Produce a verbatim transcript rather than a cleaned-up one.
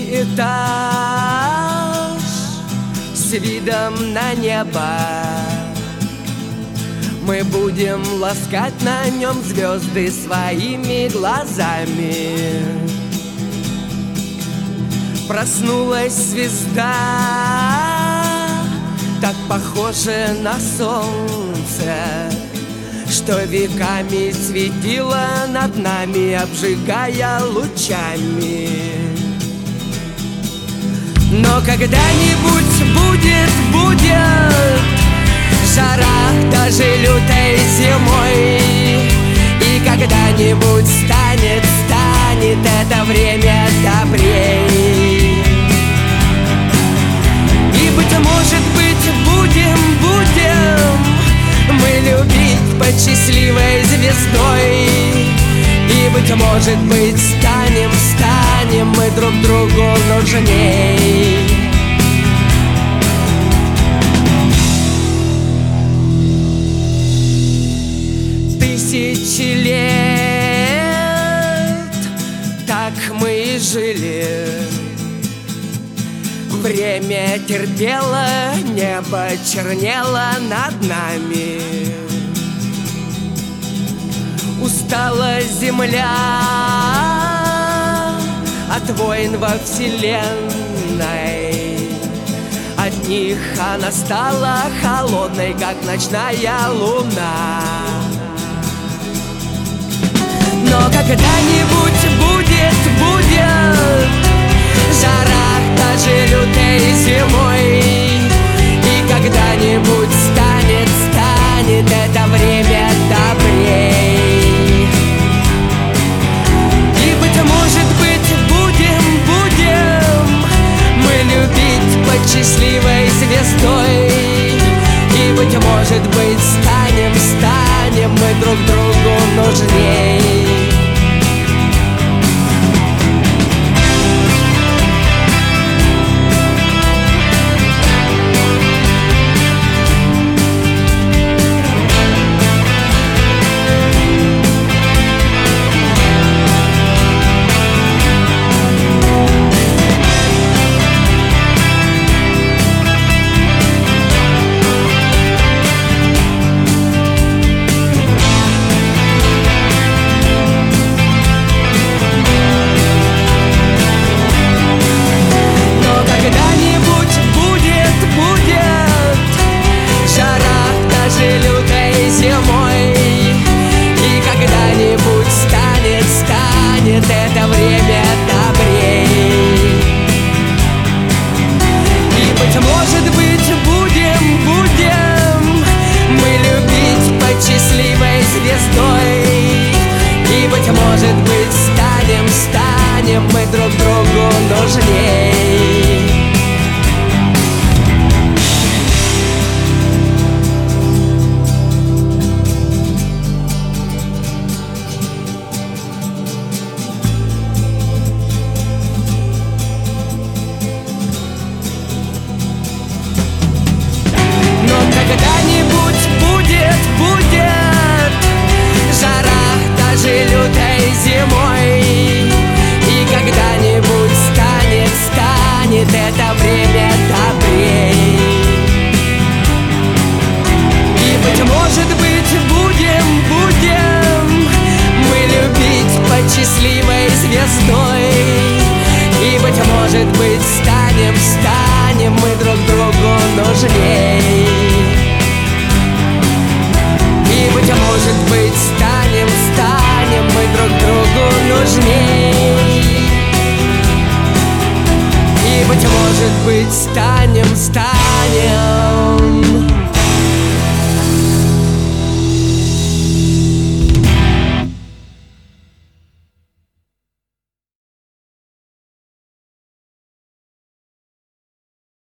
Третий этаж с видом на небо. Мы будем ласкать на нем звезды своими глазами. Проснулась звезда, так похожа на солнце, что веками светила над нами, обжигая лучами. Но когда-нибудь будет, будет жара даже лютой зимой, и когда-нибудь станет, станет это время добрей. И, быть может быть, будем, будем мы любить под счастливой звездой. И, быть может быть, станем, станем мы друг другу нужней. Тысячи лет так мы и жили. Время терпело, небо чернело над нами. Устала земля от войн во вселенной. От них она стала холодной, как ночная луна. Но когда-нибудь будет, будет жара даже лютой зимой, и когда-нибудь станет, станет это время добрей. И, быть может быть, будем, будем мы любить под счастливой звездой. И, быть может быть, станем, станем мы друг другу нужней. Это время добрей. И, быть может быть, будем, будем мы любить под счастливой звездой. И, быть может быть, станем, станем мы друг другу нужней. Когда-нибудь будет, будет жара даже лютой зимой, и когда-нибудь станет, станет это время добрей. И, быть может быть, будем, будем мы любить под счастливой звездой. И, быть может быть, станем, станем мы друг другу нужней. И, быть может быть, станем, станем мы друг другу нужней. И, быть может быть, станем, станем